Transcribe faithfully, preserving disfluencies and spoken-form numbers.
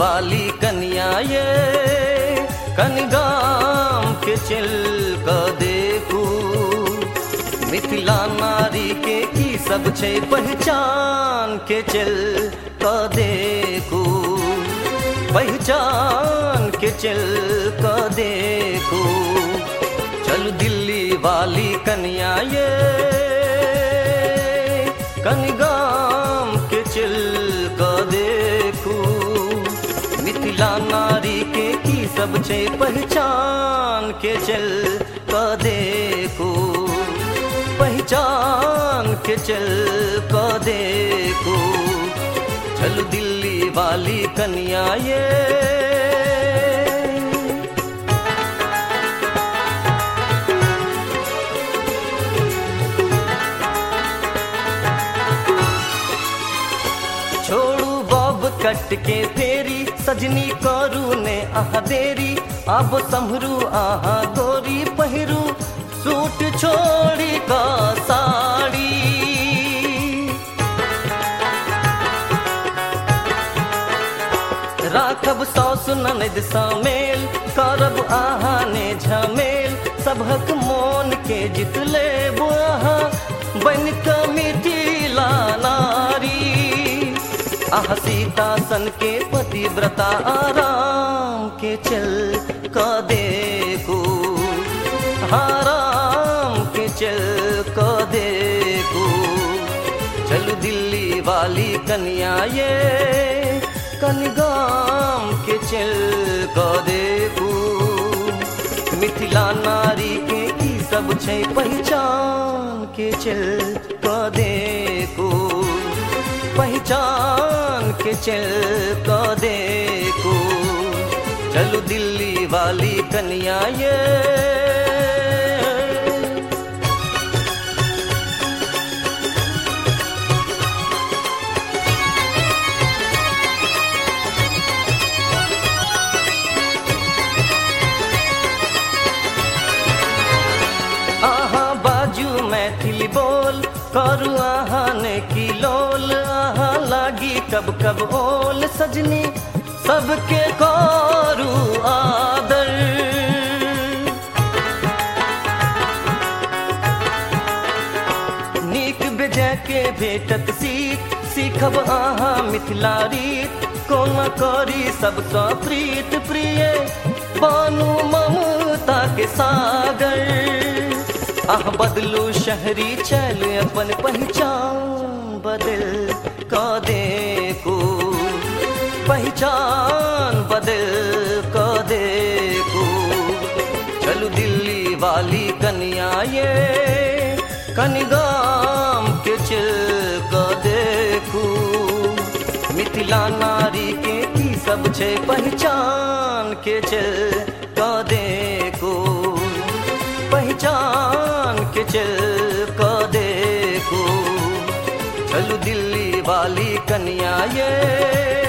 वाली कन्या ये कनगाम के चिल क देखू मिथिला नारी के की सब छे पहचान के चल क देखू पहचान के चल क देखू चल दिल्ली वाली कन्या ये कनगाम के चल क देखू मिथिला नारी के की सब छे पहचान के चल क देखू पहचान के चल क देखू चल दिल्ली वाली कन्या ये छोड़ू बॉब कट के फेरी सजनी करू ने आहा देरी अब संभरू आहा गोरी पहिरू सूट छोड़ी का साड़ी राखब सौस ननद समेल करब आहा ने झमेल सबहक मोन के जित ले बुआ बन क मिथिला नारी आह सीता सन के पतिव्रता आराम के चल क देखू आराम के चल क देखू चल दिल्ली वाली कन्या ये कनगाम के चल क देखू मिथिला नारी के की सब छे पहचान के चल क देखू पहचान के चल क देखू चलो दिल्ली वाली कन्या ये आहा बाजू मैथिली बोल करू आहा ने की लोल आहा लागी कब कब ओल सजनी सबके करू आदर नीक बेजा के भेटत सीख सीखब आहा मिथिला रीत कोना करी सबसँ प्रीत प्रिय बानू ममता के सागर आह बदलू शहरी चल अपन पहचान बदल क देखू पहचान बदल क देखू चलो दिल्ली वाली कन्या ये कनगाम के चल क देखू मिथिला नारी के की सब छे पहचान के चल क देखू पहचान के चल क देखू चलो दिल्ली वाली कन्या ये